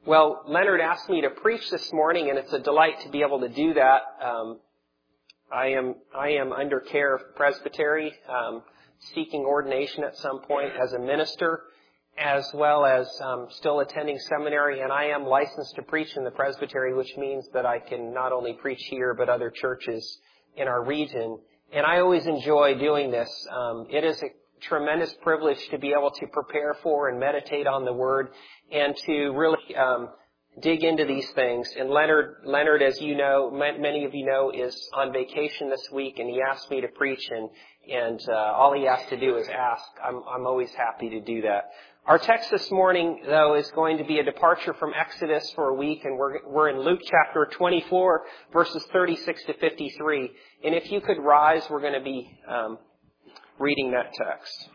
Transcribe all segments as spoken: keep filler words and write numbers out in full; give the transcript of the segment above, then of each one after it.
Well, Leonard asked me to preach this morning, and it's a delight to be able to do that. Um, I am I am under care of Presbytery, um, seeking ordination at some point as a minister, as well as um, still attending seminary, and I am licensed to preach in the Presbytery, which means that I can not only preach here, but other churches in our region. And I always enjoy doing this. Um, it is a tremendous privilege to be able to prepare for and meditate on the Word and to really um, dig into these things. And Leonard, Leonard, as you know, many of you know, is on vacation this week, and he asked me to preach, and and uh, all he has to do is ask. I'm I'm always happy to do that. Our text this morning, though, is going to be a departure from Exodus for a week, and we're we're in Luke chapter twenty-four, verses thirty-six to fifty-three. And if you could rise, we're going to be um, reading that text.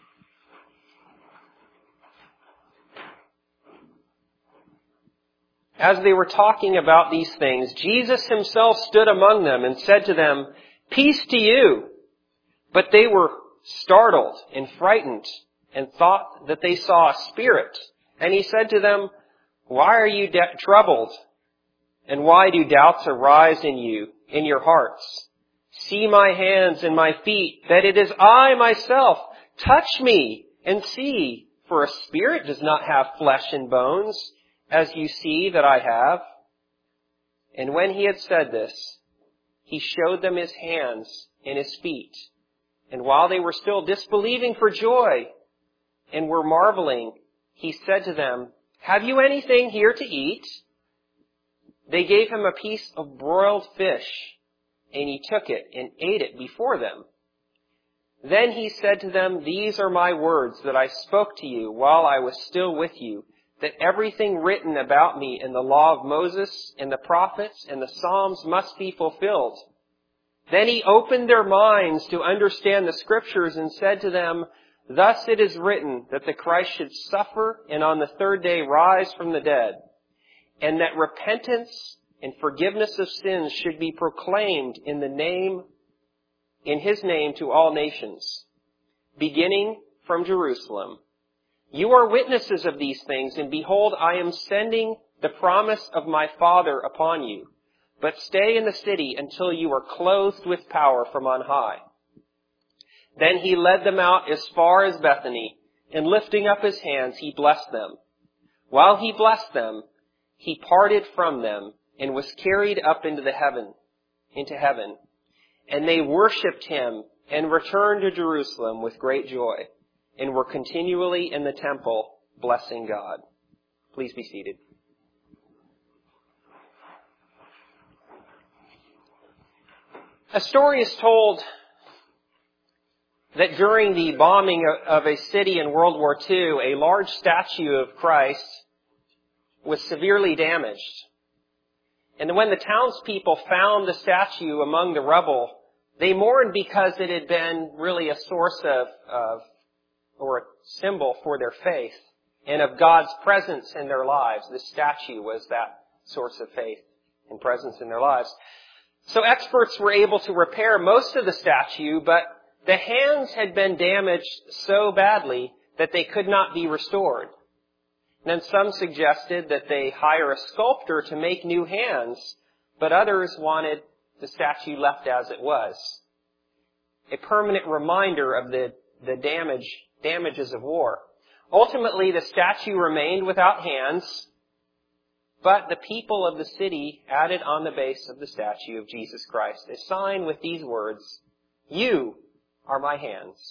As they were talking about these things, Jesus himself stood among them and said to them, "Peace to you." But they were startled and frightened and thought that they saw a spirit. And he said to them, "Why are you de- troubled? And why do doubts arise in you, in your hearts? See my hands and my feet, that it is I myself. Touch me and see, for a spirit does not have flesh and bones, as you see that I have." And when he had said this, he showed them his hands and his feet. And while they were still disbelieving for joy and were marveling, he said to them, "Have you anything here to eat?" They gave him a piece of broiled fish, and he took it and ate it before them. Then he said to them, "These are my words that I spoke to you while I was still with you, that everything written about me in the law of Moses and the prophets and the Psalms must be fulfilled." Then he opened their minds to understand the Scriptures and said to them, "Thus it is written that the Christ should suffer and on the third day rise from the dead, and that repentance and forgiveness of sins should be proclaimed in the name, in his name to all nations, beginning from Jerusalem. You are witnesses of these things, and behold, I am sending the promise of my Father upon you. But stay in the city until you are clothed with power from on high." Then he led them out as far as Bethany, and lifting up his hands, he blessed them. While he blessed them, he parted from them and was carried up into the heaven, into heaven. And they worshipped him and returned to Jerusalem with great joy, and were continually in the temple blessing God. Please be seated. A story is told that during the bombing of a city in World War Two, a large statue of Christ was severely damaged. And when the townspeople found the statue among the rubble, they mourned because it had been really a source of, of or a symbol for their faith and of God's presence in their lives. This statue was that source of faith and presence in their lives. So experts were able to repair most of the statue, but the hands had been damaged so badly that they could not be restored. And then some suggested that they hire a sculptor to make new hands, but others wanted the statue left as it was. A permanent reminder of the, the damage, damages of war. Ultimately, the statue remained without hands, but the people of the city added on the base of the statue of Jesus Christ a sign with these words, "You are my hands."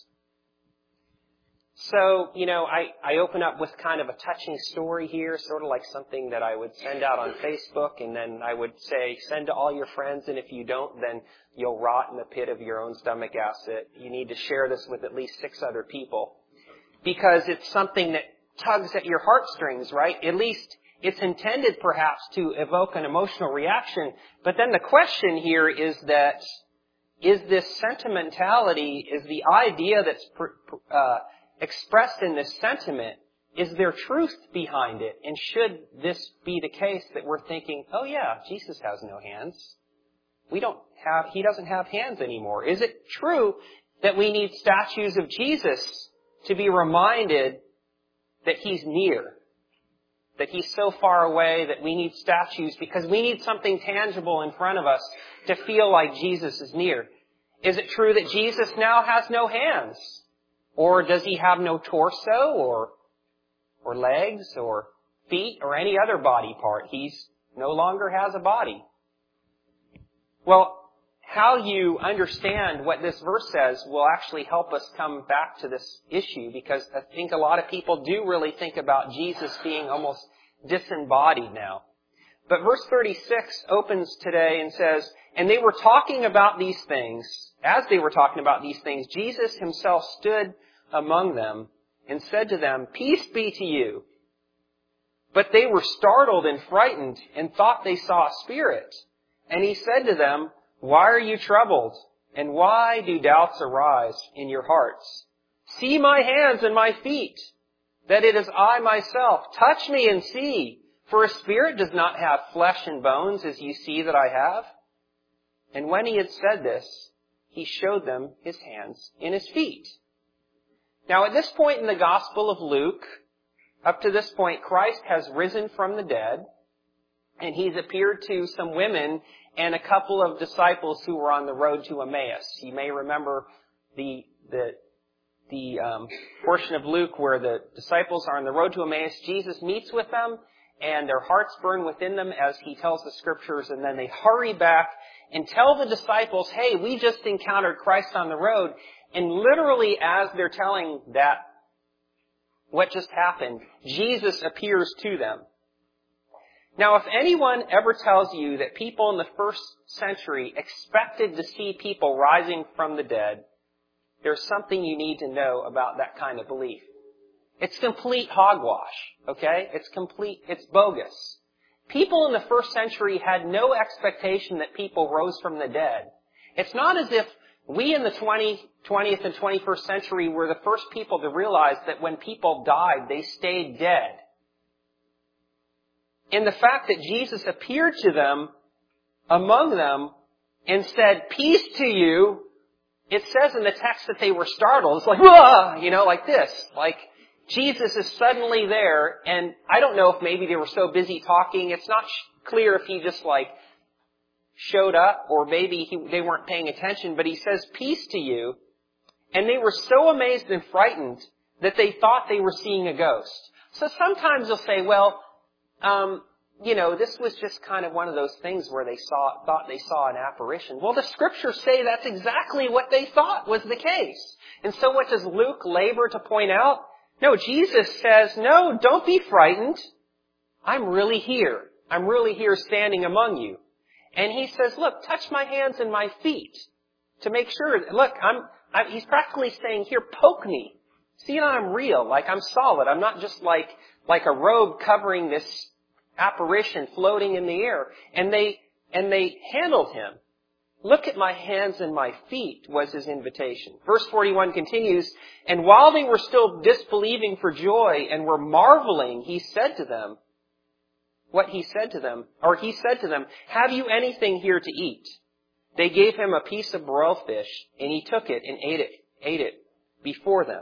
So, you know, I, I open up with kind of a touching story here, sort of like something that I would send out on Facebook, and then I would say, send to all your friends, and if you don't, then you'll rot in the pit of your own stomach acid. You need to share this with at least six other people. Because it's something that tugs at your heartstrings, right? At least it's intended perhaps to evoke an emotional reaction. But then the question here is that, is this sentimentality, is the idea that's uh, expressed in this sentiment, is there truth behind it? And should this be the case that we're thinking, oh yeah, Jesus has no hands. We don't have, he doesn't have hands anymore. Is it true that we need statues of Jesus to be reminded that he's near, that He's so far away that we need statues because we need something tangible in front of us to feel like Jesus is near? Is it true that Jesus now has no hands? Or does He have no torso or, or legs or feet or any other body part? He's no longer has a body. Well, how you understand what this verse says will actually help us come back to this issue, because I think a lot of people do really think about Jesus being almost disembodied now. But verse thirty-six opens today and says, and they were talking about these things. As they were talking about these things, Jesus Himself stood among them and said to them, "Peace be to you." But they were startled and frightened and thought they saw a spirit. And He said to them, "Why are you troubled? And why do doubts arise in your hearts? See my hands and my feet, that it is I myself. Touch me and see, for a spirit does not have flesh and bones as you see that I have." And when He had said this, He showed them His hands and His feet. Now at this point in the Gospel of Luke, up to this point, Christ has risen from the dead, and He's appeared to some women and a couple of disciples who were on the road to Emmaus. You may remember the the the um, portion of Luke where the disciples are on the road to Emmaus. Jesus meets with them, and their hearts burn within them as He tells the Scriptures, and then they hurry back and tell the disciples, "Hey, we just encountered Christ on the road." And literally as they're telling that, what just happened, Jesus appears to them. Now, if anyone ever tells you that people in the first century expected to see people rising from the dead, there's something you need to know about that kind of belief. It's complete hogwash, okay? It's complete, it's bogus. People in the first century had no expectation that people rose from the dead. It's not as if we in the twentieth and twenty-first century were the first people to realize that when people died, they stayed dead. And the fact that Jesus appeared to them, among them, and said, "Peace to you," it says in the text that they were startled. It's like, "Whoa!" You know, like this. Like, Jesus is suddenly there, and I don't know if maybe they were so busy talking. It's not clear if He just like showed up, or maybe he, they weren't paying attention, but He says, "Peace to you." And they were so amazed and frightened that they thought they were seeing a ghost. So sometimes they'll say, well, Um, you know, this was just kind of one of those things where they saw, thought they saw an apparition. Well, the Scriptures say that's exactly what they thought was the case. And so what does Luke labor to point out? No, Jesus says, "No, don't be frightened. I'm really here. I'm really here standing among you." And He says, "Look, touch my hands and my feet to make sure. Look, I'm, I'm He's practically saying, here, poke me. See that I'm real, like I'm solid. I'm not just like, like a robe covering this apparition floating in the air." And they, and they handled Him. "Look at my hands and my feet," was His invitation. Verse forty-one continues, "And while they were still disbelieving for joy and were marveling, He said to them," what He said to them, or He said to them, "Have you anything here to eat?" They gave Him a piece of broiled fish, and He took it and ate it, ate it before them.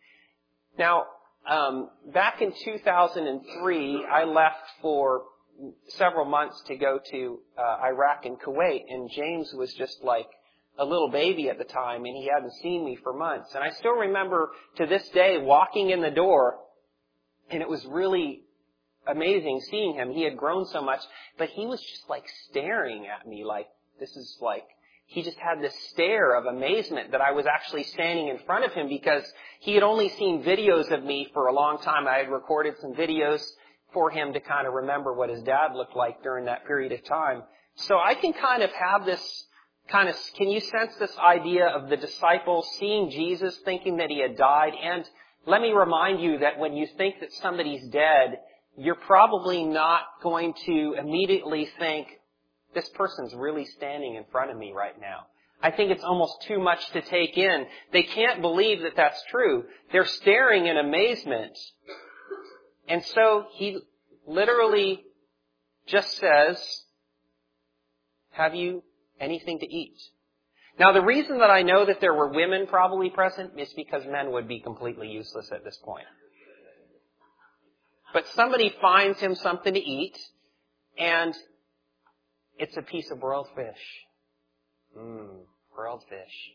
Now, um, back in two thousand three, I left for several months to go to uh, Iraq and Kuwait, and James was just like a little baby at the time, and he hadn't seen me for months. And I still remember to this day walking in the door, and it was really amazing seeing him. He had grown so much, but he was just like staring at me like, this is like, he just had this stare of amazement that I was actually standing in front of him, because he had only seen videos of me for a long time. I had recorded some videos for him to kind of remember what his dad looked like during that period of time. So I can kind of have this kind of, can you sense this idea of the disciples seeing Jesus, thinking that He had died? And let me remind you that when you think that somebody's dead, you're probably not going to immediately think, this person's really standing in front of me right now. I think it's almost too much to take in. They can't believe that that's true. They're staring in amazement. And so He literally just says, "Have you anything to eat?" Now, the reason that I know that there were women probably present is because men would be completely useless at this point. But somebody finds him something to eat, and it's a piece of broiled fish. Mmm, broiled fish.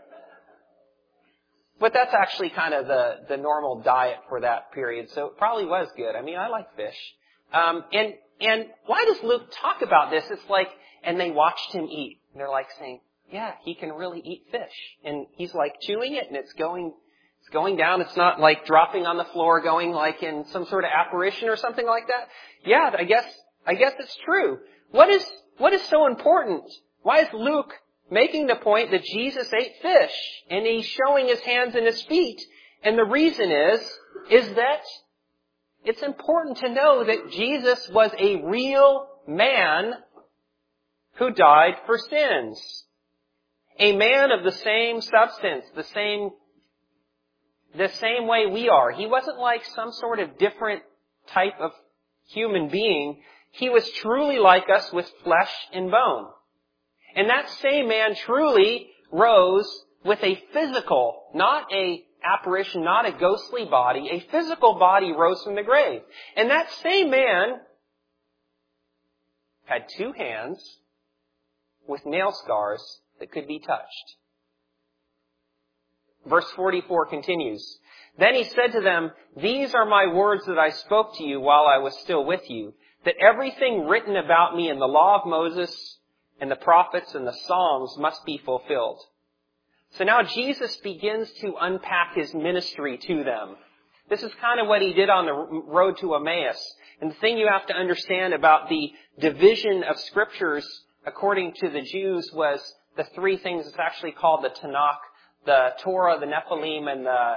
But that's actually kind of the, the normal diet for that period, so it probably was good. I mean, I like fish. Um, and, and why does Luke talk about this? It's like, and they watched him eat. And they're like saying, yeah, he can really eat fish. And he's like chewing it, and it's going, it's going down. It's not like dropping on the floor, going like in some sort of apparition or something like that. Yeah, I guess, I guess it's true. What is, what is so important? Why is Luke making the point that Jesus ate fish, and he's showing his hands and his feet? And the reason is, is that it's important to know that Jesus was a real man who died for sins. A man of the same substance, the same, the same way we are. He wasn't like some sort of different type of human being. He was truly like us with flesh and bone. And that same man truly rose with a physical, not a apparition, not a ghostly body, a physical body rose from the grave. And that same man had two hands with nail scars that could be touched. Verse forty-four continues. Then he said to them, "These are my words that I spoke to you while I was still with you, that everything written about me in the law of Moses and the prophets and the Psalms must be fulfilled." So now Jesus begins to unpack his ministry to them. This is kind of what he did on the road to Emmaus. And the thing you have to understand about the division of scriptures according to the Jews was the three things. It's actually called the Tanakh, the Torah, the Nephilim, and the,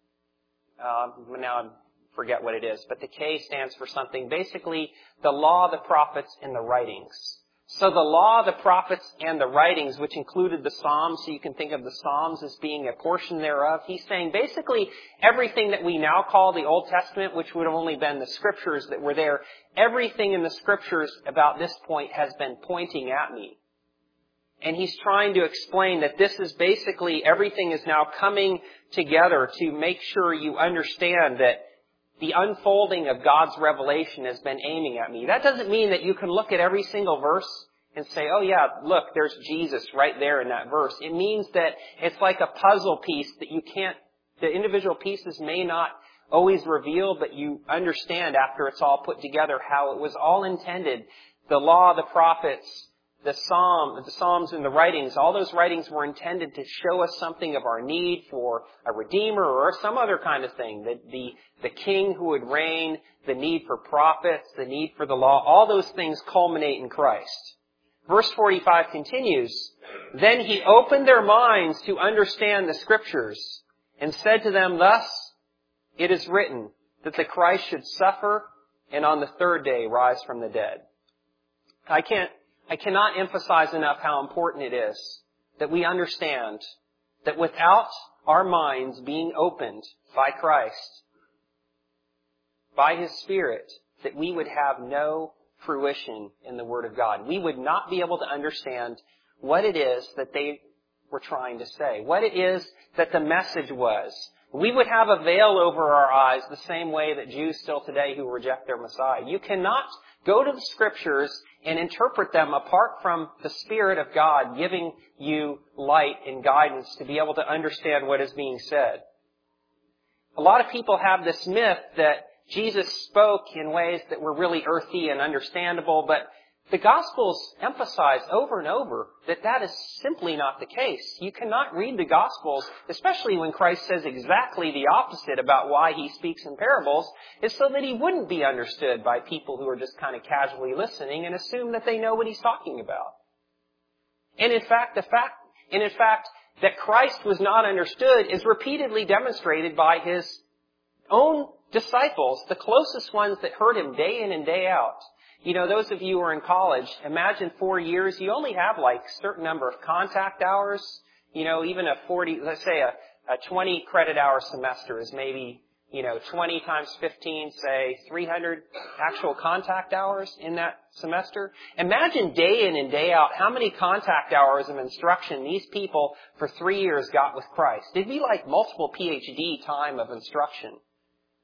uh, now I forget what it is, but the K stands for something. Basically, the law, the prophets, and the writings. So the law, the prophets, and the writings, which included the Psalms, so you can think of the Psalms as being a portion thereof. He's saying basically everything that we now call the Old Testament, which would have only been the scriptures that were there, everything in the scriptures about this point has been pointing at me. And he's trying to explain that this is basically, everything is now coming together to make sure you understand that the unfolding of God's revelation has been aiming at me. That doesn't mean that you can look at every single verse and say, oh yeah, look, there's Jesus right there in that verse. It means that it's like a puzzle piece that you can't, the individual pieces may not always reveal, but you understand after it's all put together how it was all intended. The law, the prophets, the Psalm, the Psalms and the writings, all those writings were intended to show us something of our need for a Redeemer or some other kind of thing. The, the, the King who would reign, the need for prophets, the need for the law, all those things culminate in Christ. Verse forty-five continues, "Then he opened their minds to understand the Scriptures and said to them, thus it is written that the Christ should suffer and on the third day rise from the dead." I can't I cannot emphasize enough how important it is that we understand that without our minds being opened by Christ, by His Spirit, that we would have no fruition in the Word of God. We would not be able to understand what it is that they were trying to say, what it is that the message was. We would have a veil over our eyes the same way that Jews still today who reject their Messiah. You cannot go to the Scriptures and interpret them apart from the Spirit of God giving you light and guidance to be able to understand what is being said. A lot of people have this myth that Jesus spoke in ways that were really earthy and understandable, but the Gospels emphasize over and over that that is simply not the case. You cannot read the Gospels, especially when Christ says exactly the opposite about why He speaks in parables, is so that He wouldn't be understood by people who are just kind of casually listening and assume that they know what He's talking about. And in fact, the fact, and in fact, that Christ was not understood is repeatedly demonstrated by His own disciples, the closest ones that heard Him day in and day out. You know, those of you who are in college, imagine four years, you only have like a certain number of contact hours. You know, even a forty, let's say a, a twenty credit hour semester is maybe, you know, twenty times fifteen, say three hundred actual contact hours in that semester. Imagine day in and day out how many contact hours of instruction these people for three years got with Christ. It'd be like multiple P H D time of instruction.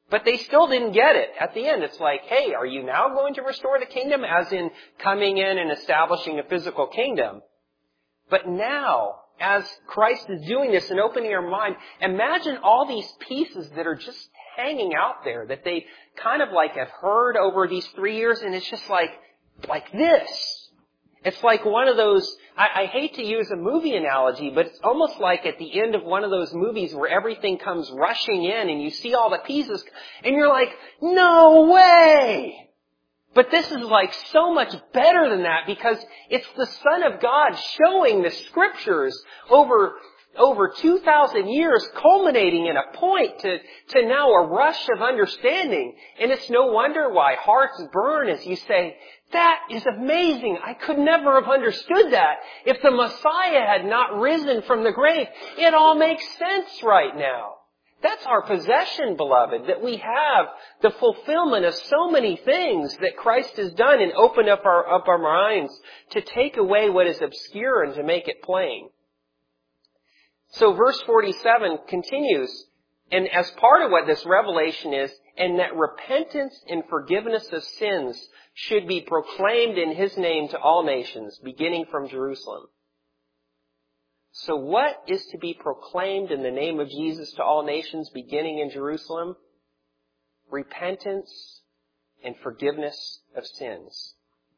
But they still didn't get it. At the end, it's like, hey, are you now going to restore the kingdom? As in coming in and establishing a physical kingdom. But now, as Christ is doing this and opening our mind, imagine all these pieces that are just hanging out there that they kind of like have heard over these three years, and it's just like, like this. It's like one of those, I, I hate to use a movie analogy, but it's almost like at the end of one of those movies where everything comes rushing in and you see all the pieces and you're like, no way! But this is like so much better than that because it's the Son of God showing the Scriptures over over two thousand years, culminating in a point to, to now a rush of understanding. And it's no wonder why hearts burn as you say, that is amazing. I could never have understood that. If the Messiah had not risen from the grave, it all makes sense right now. That's our possession, beloved, that we have the fulfillment of so many things that Christ has done and opened up our, up our minds to take away what is obscure and to make it plain. So verse forty-seven continues, and as part of what this revelation is, and that repentance and forgiveness of sins should be proclaimed in His name to all nations, beginning from Jerusalem. So what is to be proclaimed in the name of Jesus to all nations, beginning in Jerusalem? Repentance and forgiveness of sins.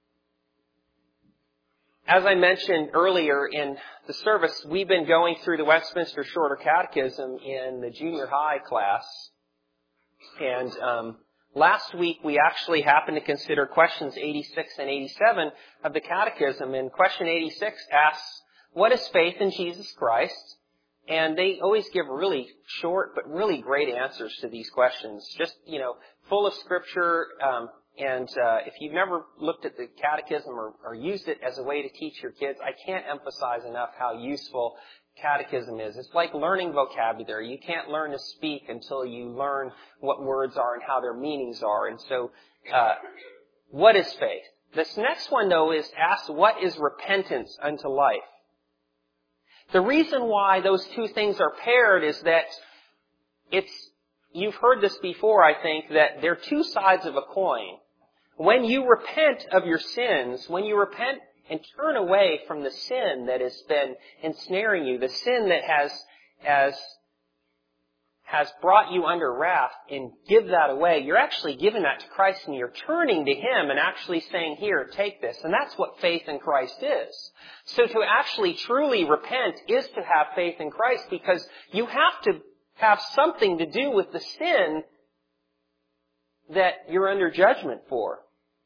As I mentioned earlier in the service, we've been going through the Westminster Shorter Catechism in the junior high class. And um, last week we actually happened to consider questions eighty-six and eighty-seven of the Catechism. And question eighty-six asks, what is faith in Jesus Christ? And they always give really short but really great answers to these questions. Just, you know, full of Scripture. Um, and uh, if you've never looked at the Catechism or, or used it as a way to teach your kids, I can't emphasize enough how useful Catechism is. It's like learning vocabulary. You can't learn to speak until you learn what words are and how their meanings are. And so, uh, what is faith? This next one, though, is asked, what is repentance unto life? The reason why those two things are paired is that it's, you've heard this before, I think, that they're two sides of a coin. When you repent of your sins, when you repent and turn away from the sin that has been ensnaring you, the sin that has, has, has brought you under wrath, and give that away, you're actually giving that to Christ and you're turning to Him and actually saying, here, take this. And that's what faith in Christ is. So to actually truly repent is to have faith in Christ, because you have to have something to do with the sin that you're under judgment for.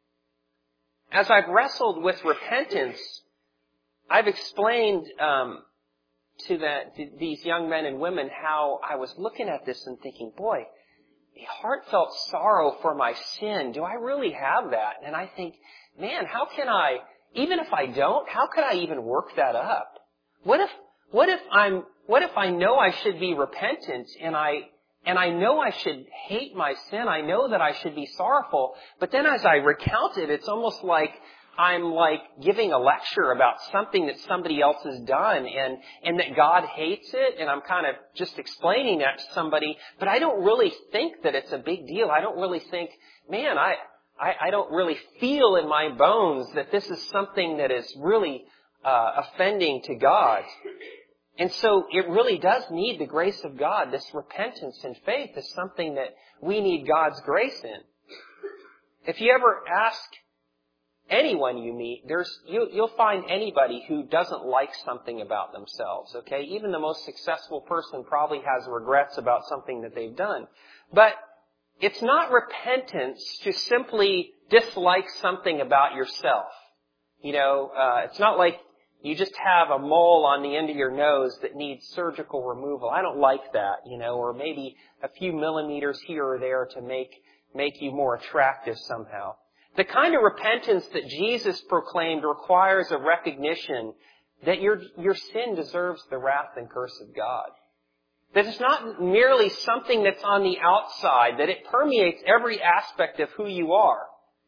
As I've wrestled with repentance, I've explained um, to, that, to these young men and women how I was looking at this and thinking, boy, a heartfelt sorrow for my sin. Do I really have that? And I think, man, how can I, even if I don't, how could I even work that up? What if, what if I'm, what if I know I should be repentant and I, and I know I should hate my sin. I know that I should be sorrowful. But then as I recount it, it's almost like I'm like giving a lecture about something that somebody else has done and, and that God hates it. And I'm kind of just explaining that to somebody. But I don't really think that it's a big deal. I don't really think, man, I, I, I don't really feel in my bones that this is something that is really uh, offending to God. And so it really does need the grace of God. This repentance and faith is something that we need God's grace in. If you ever ask anyone you meet, there's you, you'll find anybody who doesn't like something about themselves, okay? Even the most successful person probably has regrets about something that they've done. But it's not repentance to simply dislike something about yourself. You know, uh, it's not like you just have a mole on the end of your nose that needs surgical removal. I don't like that, you know, or maybe a few millimeters here or there to make, make you more attractive somehow. The kind of repentance that Jesus proclaimed requires a recognition that your, your sin deserves the wrath and curse of God. That it's not merely something that's on the outside, that it permeates every aspect of who you are.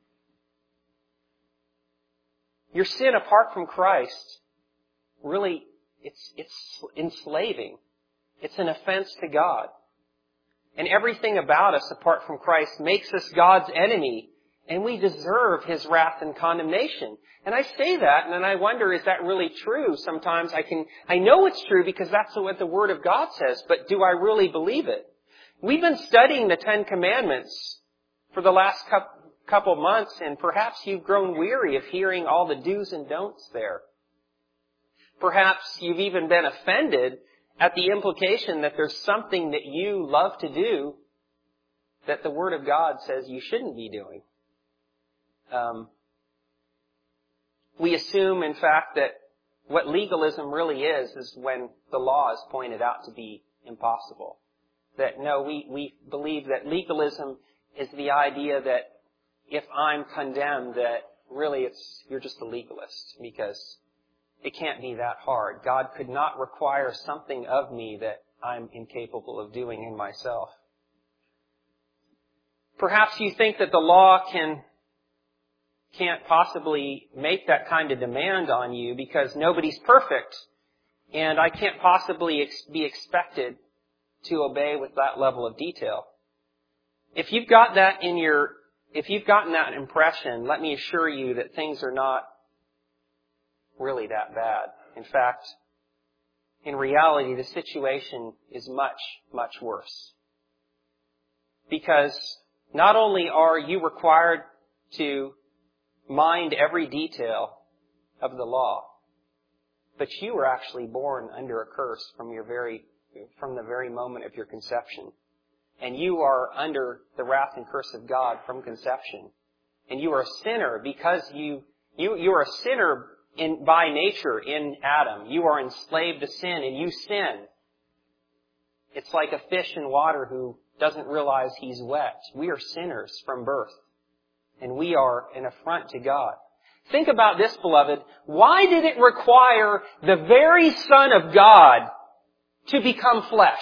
Your sin apart from Christ, really, it's, it's enslaving. It's an offense to God. and everything about us apart from Christ makes us God's enemy, and we deserve His wrath and condemnation. And I say that, and then I wonder, is that really true? Sometimes I can, I know it's true because that's what the Word of God says, but do I really believe it? We've been studying the Ten Commandments for the last couple months, and perhaps you've grown weary of hearing all the do's and don'ts there. Perhaps you've even been offended at the implication that there's something that you love to do that the Word of God says you shouldn't be doing. Um, we assume, in fact, that what legalism really is, is when the law is pointed out to be impossible. That, no, we, we believe that legalism is the idea that if I'm condemned, that really it's, you're just a legalist, because it can't be that hard. God could not require something of me that I'm incapable of doing in myself. Perhaps you think that the law can, can't possibly make that kind of demand on you because nobody's perfect, and I can't possibly ex- be expected to obey with that level of detail. If you've got that in your, if you've gotten that impression, let me assure you that things are not really that bad. In fact, in reality, the situation is much, much worse. Because not only are you required to mind every detail of the law, but you were actually born under a curse from your very, from the very moment of your conception. And you are under the wrath and curse of God from conception. And you are a sinner because you, you, you are a sinner in, by nature in Adam. You are enslaved to sin and you sin. It's like a fish in water who doesn't realize he's wet. We are sinners from birth. And we are an affront to God. Think about this, beloved. Why did it require the very Son of God to become flesh?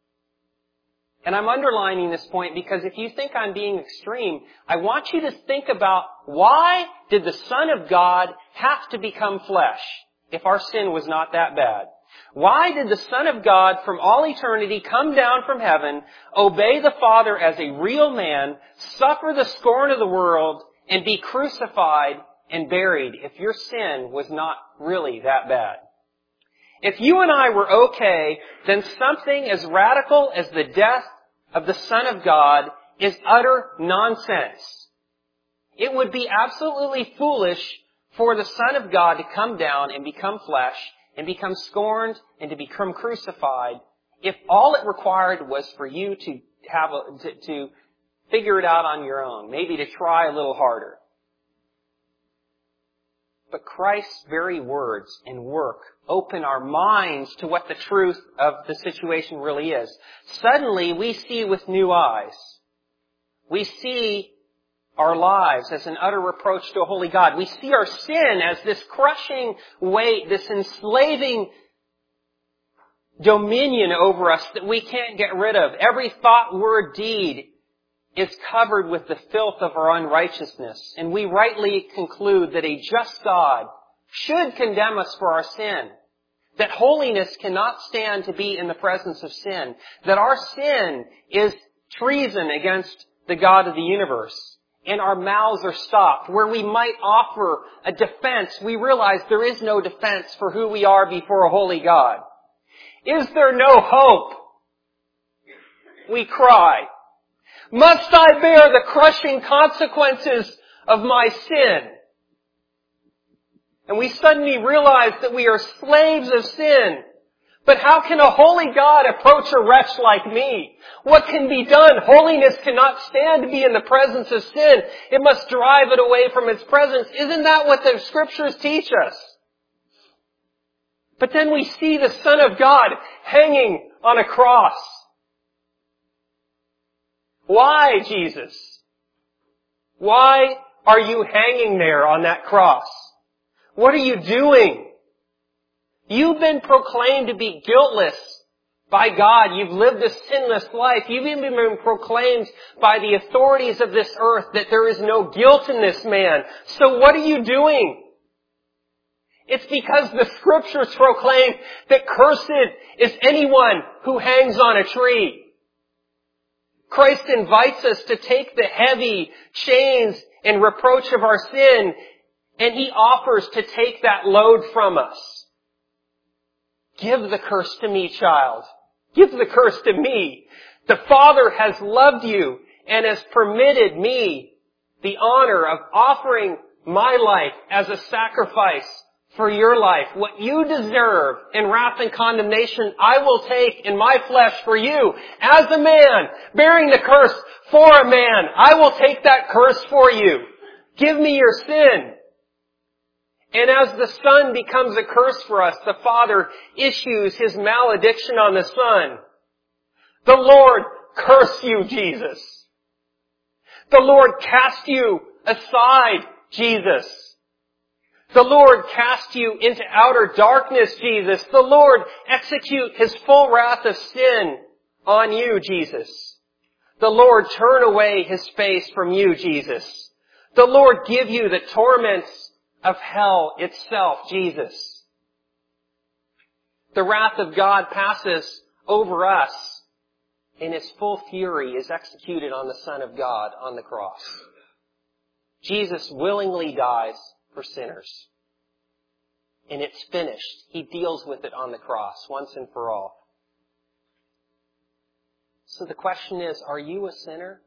And I'm underlining this point because if you think I'm being extreme, I want you to think about why did the Son of God have to become flesh if our sin was not that bad? Why did the Son of God from all eternity come down from heaven, obey the Father as a real man, suffer the scorn of the world, and be crucified and buried if your sin was not really that bad? If you and I were okay, then something as radical as the death of the Son of God is utter nonsense. It would be absolutely foolish for the Son of God to come down and become flesh and become scorned and to become crucified if all it required was for you to have a, to, to figure it out on your own, maybe to try a little harder. But Christ's very words and work open our minds to what the truth of the situation really is. Suddenly, we see with new eyes. We see our lives as an utter reproach to a holy God. We see our sin as this crushing weight, this enslaving dominion over us that we can't get rid of. Every thought, word, deed is covered with the filth of our unrighteousness. And we rightly conclude that a just God should condemn us for our sin. That holiness cannot stand to be in the presence of sin. That our sin is treason against the God of the universe. And our mouths are stopped. Where we might offer a defense, we realize there is no defense for who we are before a holy God. Is there no hope? We cry. Must I bear the crushing consequences of my sin? And we suddenly realize that we are slaves of sin. But how can a holy God approach a wretch like me? What can be done? Holiness cannot stand to be in the presence of sin. It must drive it away from its presence. Isn't that what the Scriptures teach us? But then we see the Son of God hanging on a cross. Why, Jesus? Why are you hanging there on that cross? What are you doing? You've been proclaimed to be guiltless by God. You've lived a sinless life. You've even been proclaimed by the authorities of this earth that there is no guilt in this man. So what are you doing? It's because the Scriptures proclaim that cursed is anyone who hangs on a tree. Christ invites us to take the heavy chains and reproach of our sin, and He offers to take that load from us. Give the curse to me, child. Give the curse to me. The Father has loved you and has permitted me the honor of offering my life as a sacrifice for your life. What you deserve in wrath and condemnation, I will take in my flesh for you. As a man, bearing the curse for a man, I will take that curse for you. Give me your sin. And as the Son becomes a curse for us, the Father issues His malediction on the Son. The Lord curse you, Jesus. The Lord cast you aside, Jesus. The Lord cast you into outer darkness, Jesus. The Lord execute His full wrath of sin on you, Jesus. The Lord turn away His face from you, Jesus. The Lord give you the torments of hell itself, Jesus. The wrath of God passes over us, and His full fury is executed on the Son of God on the cross. Jesus willingly dies for sinners. And it's finished. He deals with it on the cross once and for all. So the question is, are you a sinner?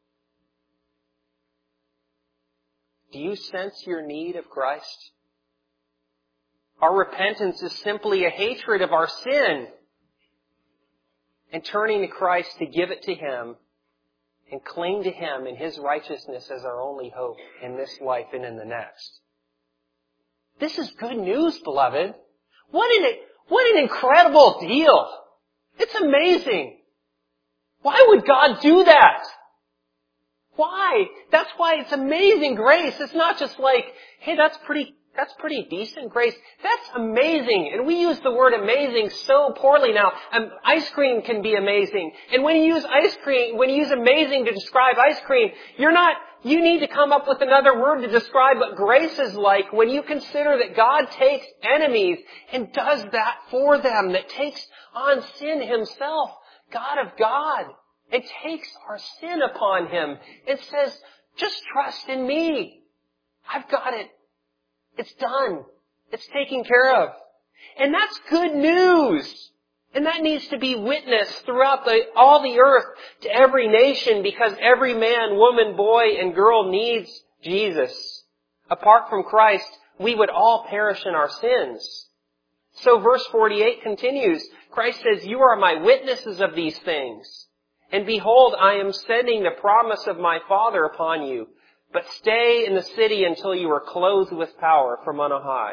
Do you sense your need of Christ? Our repentance is simply a hatred of our sin and turning to Christ to give it to Him and cling to Him and His righteousness as our only hope in this life and in the next. This is good news, beloved. What an, what an incredible deal. It's amazing. Why would God do that? Why? That's why it's amazing grace. It's not just like, hey, that's pretty, that's pretty decent grace. That's amazing. And we use the word amazing so poorly now. Um, ice cream can be amazing. And when you use ice cream, when you use amazing to describe ice cream, you're not, you need to come up with another word to describe what grace is like when you consider that God takes enemies and does that for them, that takes on sin Himself, God of God. It takes our sin upon Him. It says, just trust in me. I've got it. It's done. It's taken care of. And that's good news. And that needs to be witnessed throughout the, all the earth to every nation, because every man, woman, boy, and girl needs Jesus. Apart from Christ, we would all perish in our sins. So verse forty-eight continues. Christ says, you are my witnesses of these things. And behold, I am sending the promise of my Father upon you. But stay in the city until you are clothed with power from on high.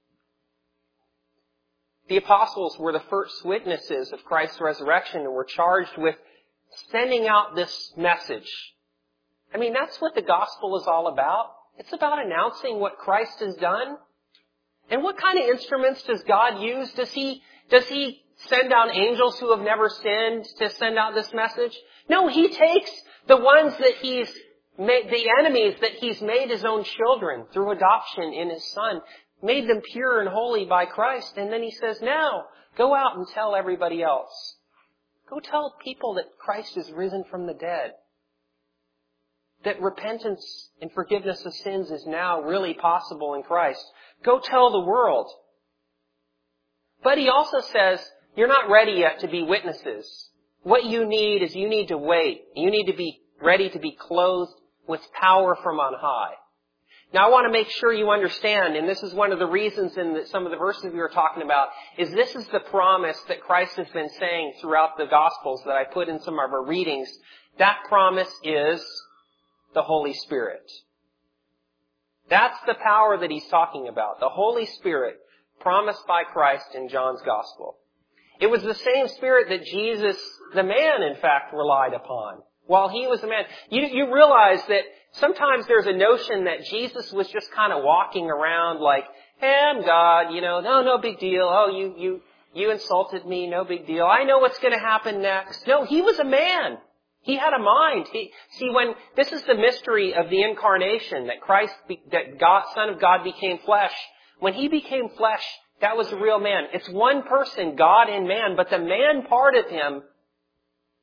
The apostles were the first witnesses of Christ's resurrection and were charged with sending out this message. I mean, that's what the gospel is all about. It's about announcing what Christ has done. And what kind of instruments does God use? Does He, does He send down angels who have never sinned to send out this message? No, He takes the ones that He's made, the enemies that He's made His own children through adoption in His Son, made them pure and holy by Christ. And then He says, now, go out and tell everybody else. Go tell people that Christ is risen from the dead. That repentance and forgiveness of sins is now really possible in Christ. Go tell the world. But He also says, you're not ready yet to be witnesses. What you need is you need to wait. You need to be ready to be clothed with power from on high. Now I want to make sure you understand, and this is one of the reasons in the, some of the verses we were talking about, is this is the promise that Christ has been saying throughout the Gospels that I put in some of our readings. That promise is the Holy Spirit. That's the power that He's talking about. The Holy Spirit promised by Christ in John's Gospel. It was the same Spirit that Jesus, the man, in fact, relied upon while He was a man. You, you realize that sometimes there's a notion that Jesus was just kind of walking around like, hey, I'm God, you know, no, no big deal. Oh, you, you, you insulted me, no big deal. I know what's going to happen next. No, He was a man. He had a mind. He, see, when, this is the mystery of the incarnation, that Christ, that God, Son of God became flesh. When He became flesh, that was a real man. It's one person, God and man, but the man part of Him,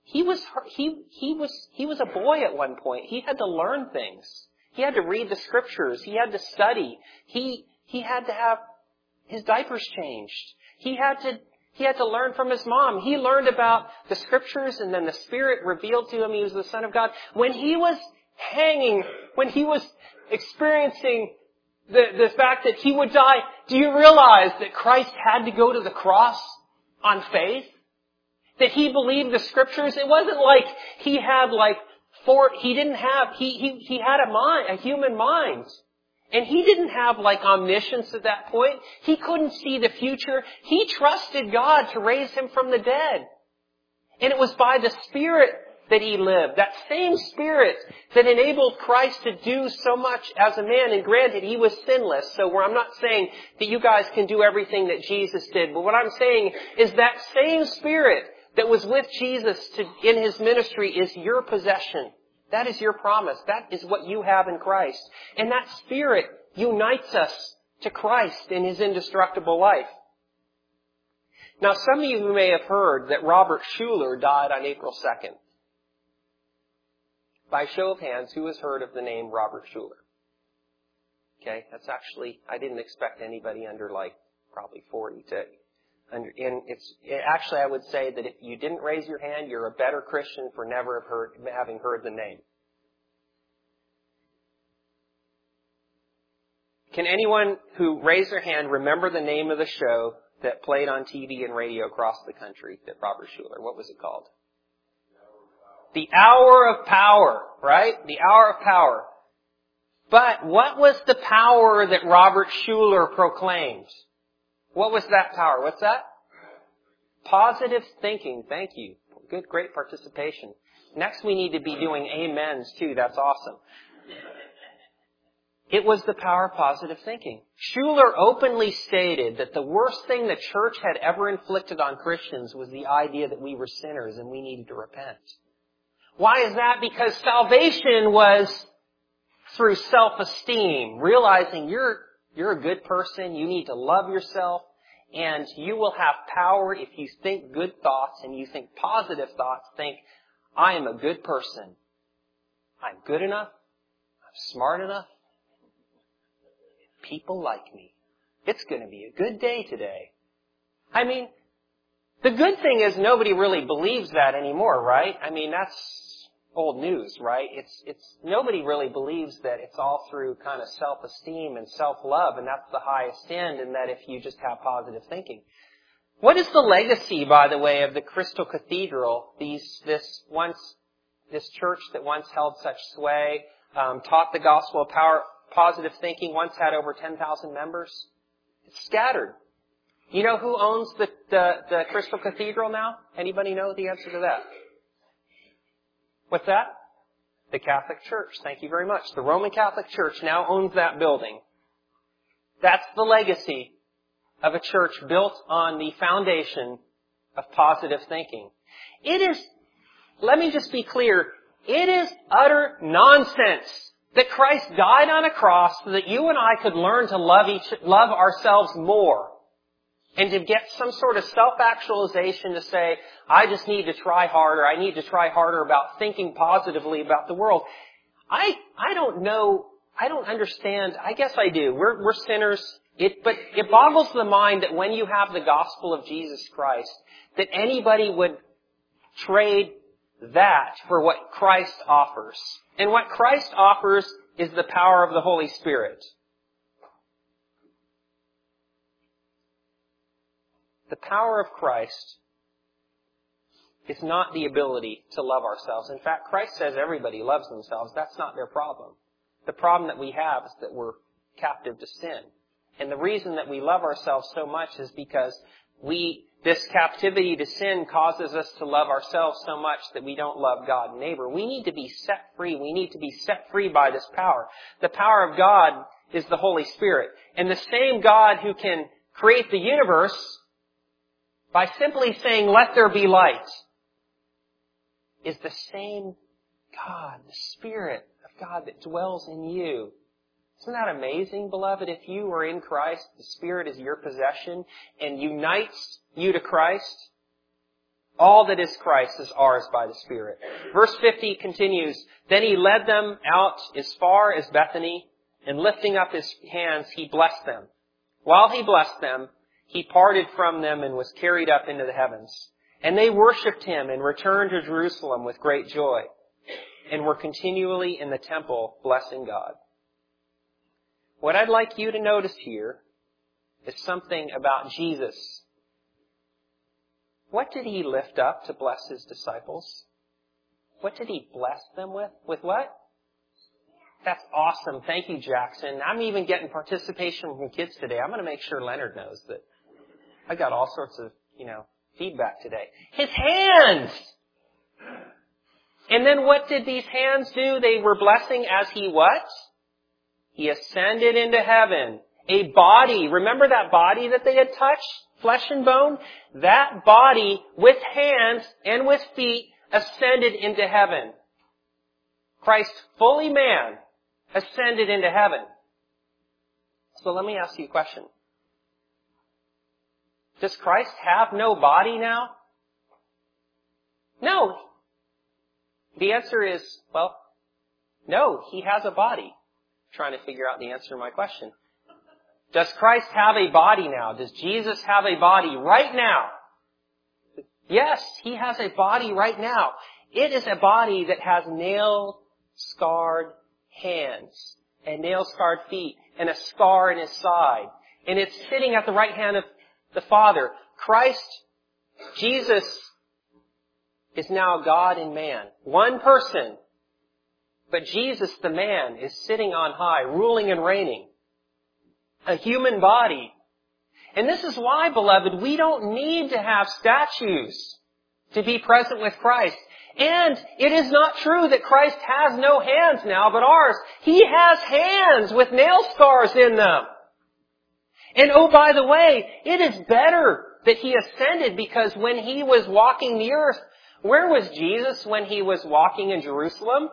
he was, he, he was, he was a boy at one point. He had to learn things. He had to read the scriptures. He had to study. He, he had to have his diapers changed. He had to, he had to learn from his mom. He learned about the scriptures, and then the Spirit revealed to him he was the Son of God. When he was hanging, when he was experiencing the, the fact that he would die, do you realize that Christ had to go to the cross on faith? That he believed the scriptures? It wasn't like he had like four, he didn't have, he, he, he had a mind, a human mind. And he didn't have like omniscience at that point. He couldn't see the future. He trusted God to raise him from the dead. And it was by the Spirit that he lived. That same Spirit that enabled Christ to do so much as a man. And granted, he was sinless. So where I'm not saying that you guys can do everything that Jesus did. But what I'm saying is that same Spirit that was with Jesus to, in his ministry is your possession. That is your promise. That is what you have in Christ. And that Spirit unites us to Christ in his indestructible life. Now, some of you may have heard that Robert Schuller died on April second. By show of hands, who has heard of the name Robert Schuller? Okay, that's actually, I didn't expect anybody under like probably forty to, under, and it's, it, actually I would say that if you didn't raise your hand, you're a better Christian for never have heard, having heard the name. Can anyone who raised their hand remember the name of the show that played on T V and radio across the country that Robert Schuller, what was it called? The Hour of Power, right? The Hour of Power. But what was the power that Robert Schuller proclaimed? What was that power? What's that? Positive thinking. Thank you. Good, great participation. Next we need to be doing amens too. That's awesome. It was the power of positive thinking. Schuller openly stated that the worst thing the church had ever inflicted on Christians was the idea that we were sinners and we needed to repent. Why is that? Because salvation was through self-esteem, realizing you're, you're a good person, you need to love yourself, and you will have power if you think good thoughts and you think positive thoughts. Think, I am a good person. I'm good enough. I'm smart enough. People like me. It's going to be a good day today. I mean, the good thing is nobody really believes that anymore, right? I mean, that's old news, right? It's, it's, nobody really believes that it's all through kind of self-esteem and self-love, and that's the highest end, and that if you just have positive thinking. What is the legacy, by the way, of the Crystal Cathedral? These, this once, this church that once held such sway, um, taught the gospel of power, positive thinking, once had over ten thousand members. It's scattered. You know who owns the, the, the Crystal Cathedral now? Anybody know the answer to that? What's that? The Catholic Church. Thank you very much. The Roman Catholic Church now owns that building. That's the legacy of a church built on the foundation of positive thinking. It is, let me just be clear, it is utter nonsense that Christ died on a cross so that you and I could learn to love each, love ourselves more. And to get some sort of self-actualization to say, I just need to try harder. I need to try harder about thinking positively about the world. I, I don't know. I don't understand. I guess I do. We're, we're sinners. It, but it boggles the mind that when you have the gospel of Jesus Christ, that anybody would trade that for what Christ offers. And what Christ offers is the power of the Holy Spirit. The power of Christ is not the ability to love ourselves. In fact, Christ says everybody loves themselves. That's not their problem. The problem that we have is that we're captive to sin. And the reason that we love ourselves so much is because we, this captivity to sin causes us to love ourselves so much that we don't love God and neighbor. We need to be set free. We need to be set free by this power. The power of God is the Holy Spirit. And the same God who can create the universe by simply saying, let there be light, is the same God, the Spirit of God that dwells in you. Isn't that amazing, beloved? If you are in Christ, the Spirit is your possession and unites you to Christ. All that is Christ is ours by the Spirit. Verse fifty continues, Then he led them out as far as Bethany, and lifting up his hands, he blessed them. While he blessed them, he parted from them and was carried up into the heavens. And they worshipped him and returned to Jerusalem with great joy, and were continually in the temple blessing God. What I'd like you to notice here is something about Jesus. What did he lift up to bless his disciples? What did he bless them with? With what? That's awesome. Thank you, Jackson. I'm even getting participation from kids today. I'm going to make sure Leonard knows that I got all sorts of, you know, feedback today. His hands! And then what did these hands do? They were blessing as he what? He ascended into heaven. A body. Remember that body that they had touched? Flesh and bone? That body with hands and with feet ascended into heaven. Christ, fully man, ascended into heaven. So let me ask you a question. Does Christ have no body now? No. The answer is, well, no, he has a body. I'm trying to figure out the answer to my question. Does Christ have a body now? Does Jesus have a body right now? Yes, he has a body right now. It is a body that has nail-scarred hands and nail-scarred feet and a scar in his side. And it's sitting at the right hand of the Father. Christ, Jesus, is now God and man. One person. But Jesus, the man, is sitting on high, ruling and reigning. A human body. And this is why, beloved, we don't need to have statues to be present with Christ. And it is not true that Christ has no hands now, but ours. He has hands with nail scars in them. And oh, by the way, it is better that he ascended, because when he was walking the earth, where was Jesus when he was walking in Jerusalem?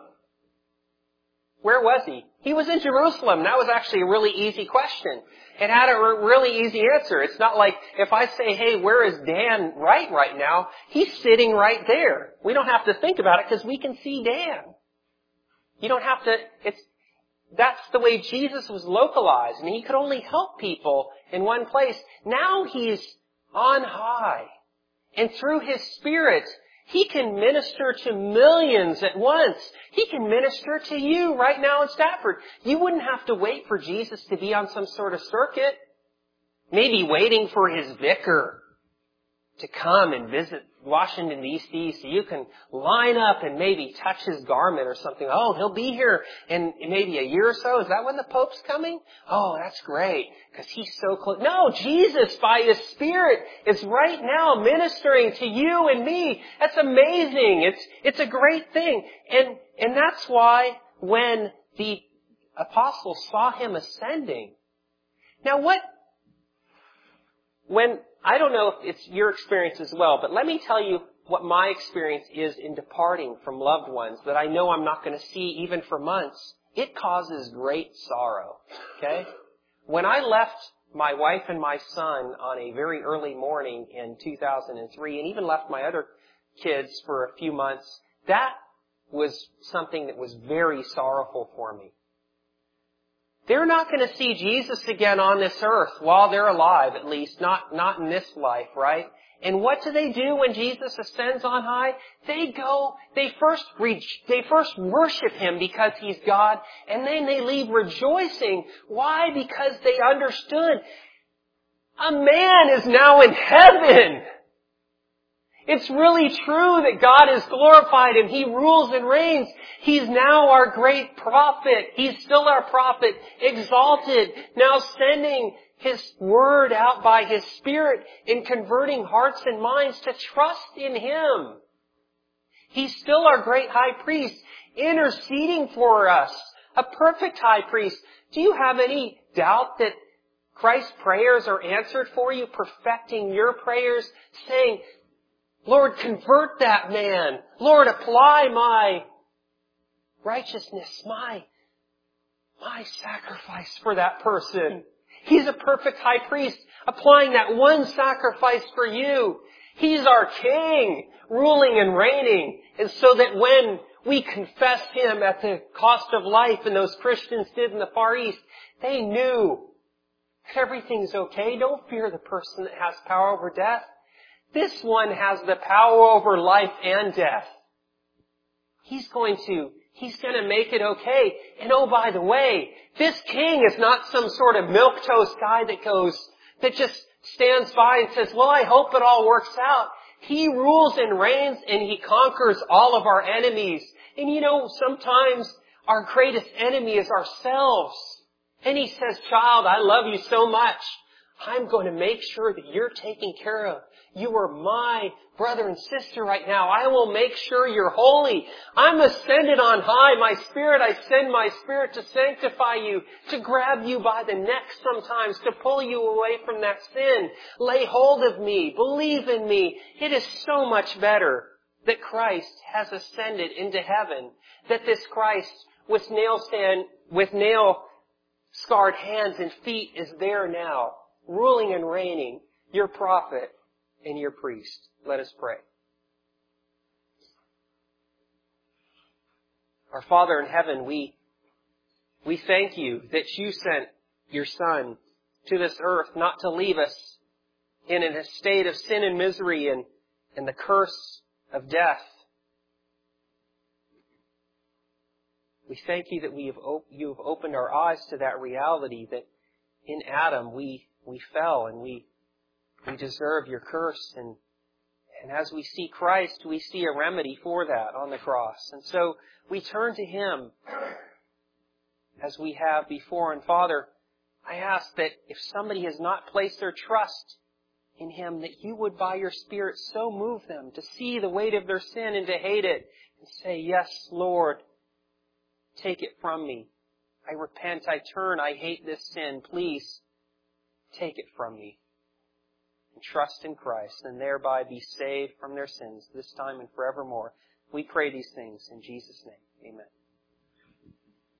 Where was he? He was in Jerusalem. That was actually a really easy question. It had a really easy answer. It's not like if I say, hey, where is Dan Wright right now? He's sitting right there. We don't have to think about it because we can see Dan. You don't have to, it's, that's the way Jesus was localized, and he could only help people in one place. Now he's on high. And through his Spirit, he can minister to millions at once. He can minister to you right now in Stafford. You wouldn't have to wait for Jesus to be on some sort of circuit. Maybe waiting for his vicar to come and visit Washington, D C so you can line up and maybe touch his garment or something. Oh, he'll be here in maybe a year or so. Is that when the Pope's coming? Oh, that's great, because he's so close. No, Jesus, by his Spirit, is right now ministering to you and me. That's amazing. It's, it's a great thing. And, and that's why when the apostles saw him ascending. Now what, when, I don't know if it's your experience as well, but let me tell you what my experience is in departing from loved ones that I know I'm not going to see even for months. It causes great sorrow. Okay? When I left my wife and my son on a very early morning in two thousand three, and even left my other kids for a few months, that was something that was very sorrowful for me. They're not going to see Jesus again on this earth while they're alive, at least. Not, not in this life, right? And what do they do when Jesus ascends on high? They go, they first reach, they first worship him because he's God, and then they leave rejoicing. Why? Because they understood a man is now in heaven. It's really true that God is glorified and he rules and reigns. He's now our great prophet. He's still our prophet, exalted, now sending his word out by his Spirit in converting hearts and minds to trust in him. He's still our great high priest, interceding for us, a perfect high priest. Do you have any doubt that Christ's prayers are answered for you, perfecting your prayers, saying, Lord, convert that man. Lord, apply my righteousness, my, my sacrifice for that person. He's a perfect high priest, applying that one sacrifice for you. He's our King, ruling and reigning. And so that when we confess Him at the cost of life, and those Christians did in the Far East, they knew everything's okay. Don't fear the person that has power over death. This one has the power over life and death. He's going to, he's going to make it okay. And oh, by the way, this king is not some sort of milquetoast guy that goes, that just stands by and says, well, I hope it all works out. He rules and reigns and He conquers all of our enemies. And you know, sometimes our greatest enemy is ourselves. And He says, child, I love you so much. I'm going to make sure that you're taken care of. You are my brother and sister right now. I will make sure you're holy. I'm ascended on high. My Spirit, I send my Spirit to sanctify you, to grab you by the neck sometimes, to pull you away from that sin. Lay hold of me. Believe in me. It is so much better that Christ has ascended into heaven, that this Christ with nail stand, with nail scarred hands and feet is there now, ruling and reigning, your prophet and your priest. Let us pray. Our Father in heaven, we, we thank you that you sent your Son to this earth not to leave us in a state of sin and misery and, and the curse of death. We thank you that we have op- you have opened our eyes to that reality, that in Adam we we fell and we we deserve your curse, and and as we see Christ, we see a remedy for that on the cross. And so we turn to Him as we have before. And Father, I ask that if somebody has not placed their trust in Him, that you would by your Spirit so move them to see the weight of their sin and to hate it and say, yes, Lord, take it from me. I repent, I turn, I hate this sin. Please take it from me. And trust in Christ and thereby be saved from their sins this time and forevermore. We pray these things in Jesus' name. Amen.